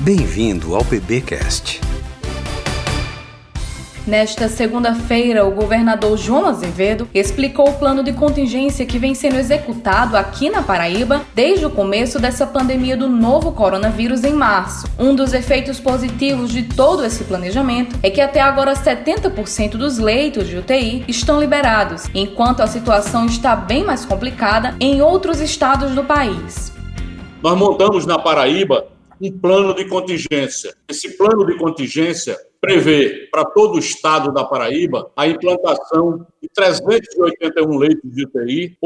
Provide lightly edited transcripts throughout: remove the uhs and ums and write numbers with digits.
Bem-vindo ao PBcast. Nesta segunda-feira, o governador João Azevedo explicou o plano de contingência que vem sendo executado aqui na Paraíba desde o começo dessa pandemia do novo coronavírus em março. Um dos efeitos positivos de todo esse planejamento é que até agora 70% dos leitos de UTI estão liberados, enquanto a situação está bem mais complicada em outros estados do país. Nós montamos na Paraíba um plano de contingência. Esse plano de contingência prevê para todo o estado da Paraíba a implantação de 381 leitos de UTI,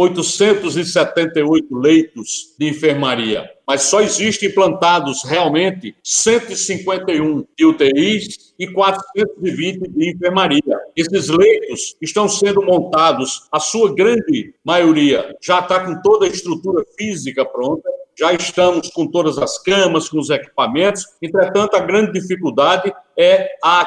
878 leitos de enfermaria. Mas só existem implantados realmente 151 de UTIs e 420 de enfermaria. Esses leitos estão sendo montados, a sua grande maioria já está com toda a estrutura física pronta, já estamos com todas as camas, com os equipamentos. Entretanto, a grande dificuldade é a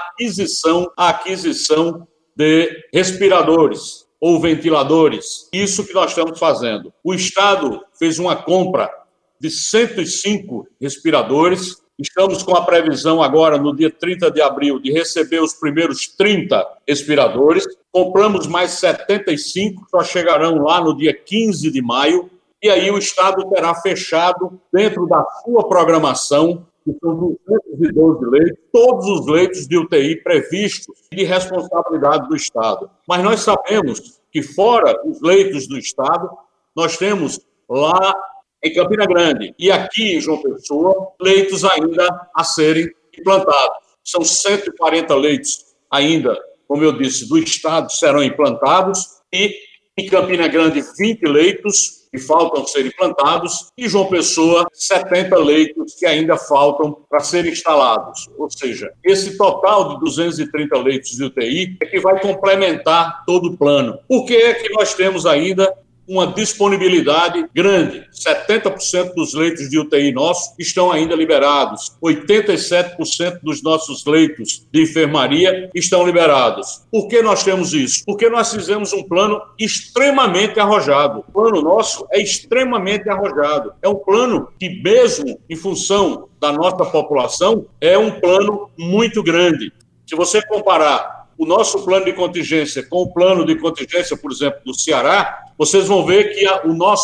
aquisição de respiradores ou ventiladores. Isso que nós estamos fazendo. O Estado fez uma compra de 105 respiradores. Estamos com a previsão agora, no dia 30 de abril, de receber os primeiros 30 respiradores. Compramos mais 75, só chegarão lá no dia 15 de maio. E aí o Estado terá fechado, dentro da sua programação, que são 212 leitos, todos os leitos de UTI previstos de responsabilidade do Estado. Mas nós sabemos que, fora os leitos do Estado, nós temos lá em Campina Grande e aqui em João Pessoa, leitos ainda a serem implantados. São 140 leitos ainda, como eu disse, do Estado serão implantados e em Campina Grande 20 leitos que faltam ser implantados, e João Pessoa, 70 leitos que ainda faltam para serem instalados. Ou seja, esse total de 230 leitos de UTI é que vai complementar todo o plano. Por que é que nós temos ainda uma disponibilidade grande? 70% dos leitos de UTI nossos estão ainda liberados. 87% dos nossos leitos de enfermaria estão liberados. Por que nós temos isso? Porque nós fizemos um plano extremamente arrojado. O plano nosso é extremamente arrojado. É um plano que, mesmo em função da nossa população, é um plano muito grande. Se você comparar o nosso plano de contingência com o plano de contingência, por exemplo, do Ceará, vocês vão ver que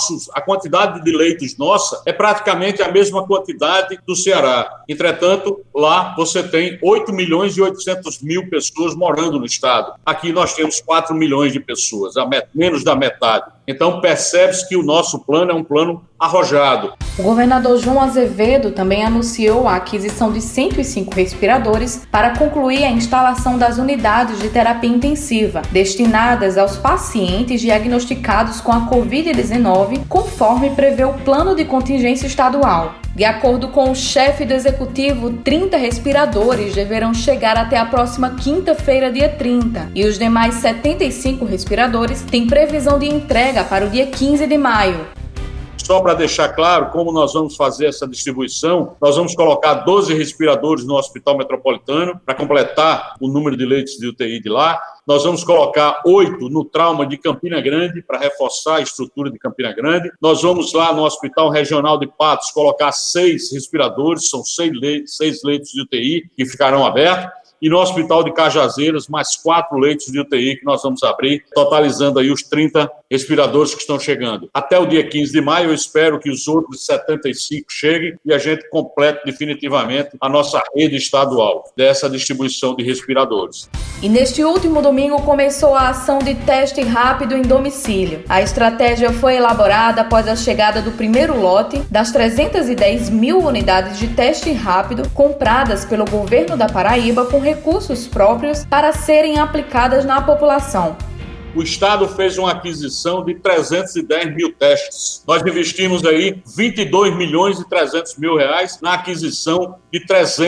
a quantidade de leitos nossa é praticamente a mesma quantidade do Ceará. Entretanto, lá você tem 8 milhões e 800 mil pessoas morando no estado. Aqui nós temos 4 milhões de pessoas, menos da metade. Então, percebe-se que o nosso plano é um plano arrojado. O governador João Azevedo também anunciou a aquisição de 105 respiradores para concluir a instalação das unidades de terapia intensiva, destinadas aos pacientes diagnosticados com a Covid-19, conforme prevê o plano de contingência estadual. De acordo com o chefe do executivo, 30 respiradores deverão chegar até a próxima quinta-feira, dia 30, e os demais 75 respiradores têm previsão de entrega para o dia 15 de maio. Só para deixar claro como nós vamos fazer essa distribuição, nós vamos colocar 12 respiradores no Hospital Metropolitano para completar o número de leitos de UTI de lá. Nós vamos colocar 8 no trauma de Campina Grande para reforçar a estrutura de Campina Grande. Nós vamos lá no Hospital Regional de Patos colocar 6 respiradores, são 6 leitos de UTI que ficarão abertos. E no Hospital de Cajazeiras, mais 4 leitos de UTI que nós vamos abrir, totalizando aí os 30 respiradores que estão chegando. Até o dia 15 de maio, eu espero que os outros 75 cheguem e a gente complete definitivamente a nossa rede estadual dessa distribuição de respiradores. E neste último domingo começou a ação de teste rápido em domicílio. A estratégia foi elaborada após a chegada do primeiro lote das 310 mil unidades de teste rápido compradas pelo governo da Paraíba com recursos próprios para serem aplicadas na população. O Estado fez uma aquisição de 310 mil testes. Nós investimos aí 22 milhões e 300 mil reais na aquisição de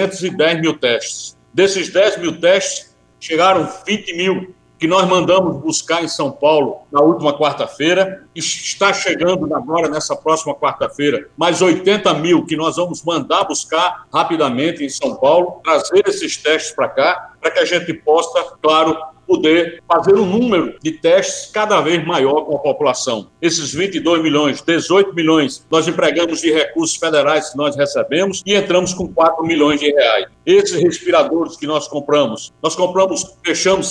310 mil testes. Desses 10 mil testes, chegaram 20 mil que nós mandamos buscar em São Paulo na última quarta-feira, e está chegando agora nessa próxima quarta-feira mais 80 mil que nós vamos mandar buscar rapidamente em São Paulo, trazer esses testes para cá, para que a gente possa, claro, poder fazer um número de testes cada vez maior com a população. Esses 22 milhões, 18 milhões, nós empregamos de recursos federais que nós recebemos e entramos com 4 milhões de reais. Esses respiradores que nós compramos, fechamos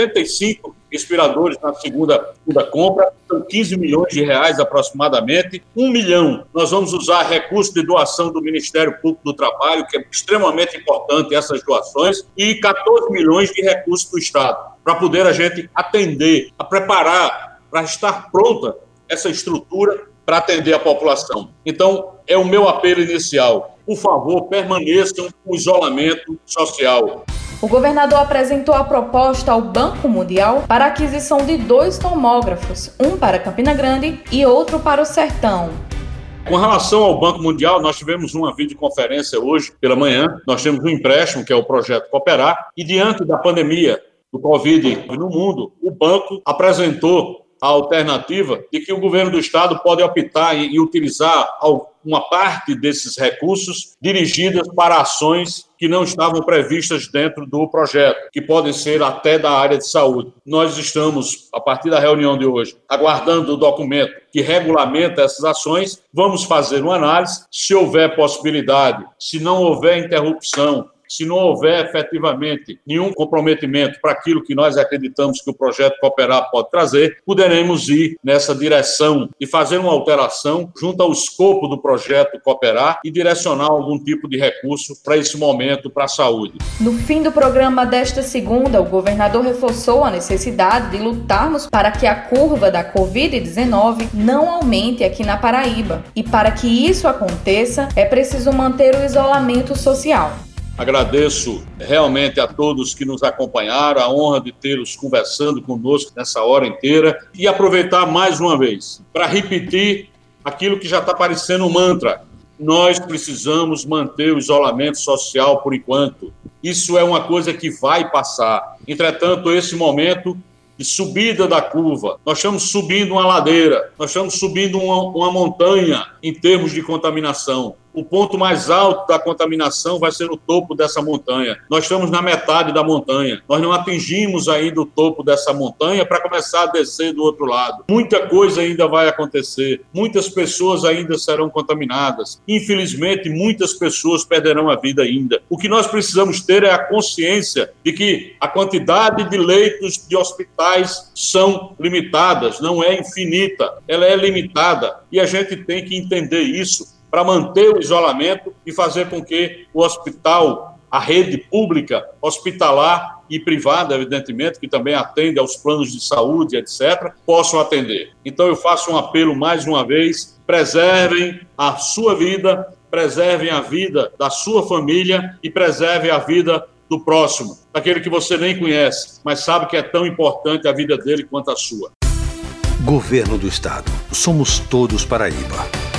75 respiradores na segunda compra, são 15 milhões de reais aproximadamente. 1 milhão, nós vamos usar recursos de doação do Ministério Público do Trabalho, que é extremamente importante essas doações, e 14 milhões de recursos do Estado, para poder a gente atender, a preparar, para estar pronta essa estrutura para atender a população. Então, é o meu apelo inicial. Por favor, permaneçam com o isolamento social. O governador apresentou a proposta ao Banco Mundial para a aquisição de 2 tomógrafos, um para Campina Grande e outro para o Sertão. Com relação ao Banco Mundial, nós tivemos uma videoconferência hoje pela manhã. Nós temos um empréstimo, que é o projeto Cooperar, e diante da pandemia do Covid no mundo, o banco apresentou a alternativa de que o governo do estado pode optar em utilizar uma parte desses recursos dirigidas para ações que não estavam previstas dentro do projeto, que podem ser até da área de saúde. Nós estamos, a partir da reunião de hoje, aguardando o documento que regulamenta essas ações. Vamos fazer uma análise. Se houver possibilidade, se não houver interrupção, se não houver efetivamente nenhum comprometimento para aquilo que nós acreditamos que o projeto Cooperar pode trazer, poderemos ir nessa direção e fazer uma alteração junto ao escopo do projeto Cooperar e direcionar algum tipo de recurso para esse momento para a saúde. No fim do programa desta segunda, o governador reforçou a necessidade de lutarmos para que a curva da Covid-19 não aumente aqui na Paraíba. E para que isso aconteça, é preciso manter o isolamento social. Agradeço realmente a todos que nos acompanharam, a honra de tê-los conversando conosco nessa hora inteira e aproveitar mais uma vez para repetir aquilo que já está parecendo um mantra. Nós precisamos manter o isolamento social por enquanto. Isso é uma coisa que vai passar. Entretanto, esse momento de subida da curva, nós estamos subindo uma ladeira, nós estamos subindo uma montanha em termos de contaminação. O ponto mais alto da contaminação vai ser o topo dessa montanha. Nós estamos na metade da montanha. Nós não atingimos ainda o topo dessa montanha para começar a descer do outro lado. Muita coisa ainda vai acontecer. Muitas pessoas ainda serão contaminadas. Infelizmente, muitas pessoas perderão a vida ainda. O que nós precisamos ter é a consciência de que a quantidade de leitos de hospitais são limitadas, não é infinita, ela é limitada. E a gente tem que entender isso para manter o isolamento e fazer com que o hospital, a rede pública, hospitalar e privada, evidentemente, que também atende aos planos de saúde, etc., possam atender. Então eu faço um apelo mais uma vez: preservem a sua vida, preservem a vida da sua família e preservem a vida do próximo, daquele que você nem conhece, mas sabe que é tão importante a vida dele quanto a sua. Governo do Estado. Somos todos Paraíba.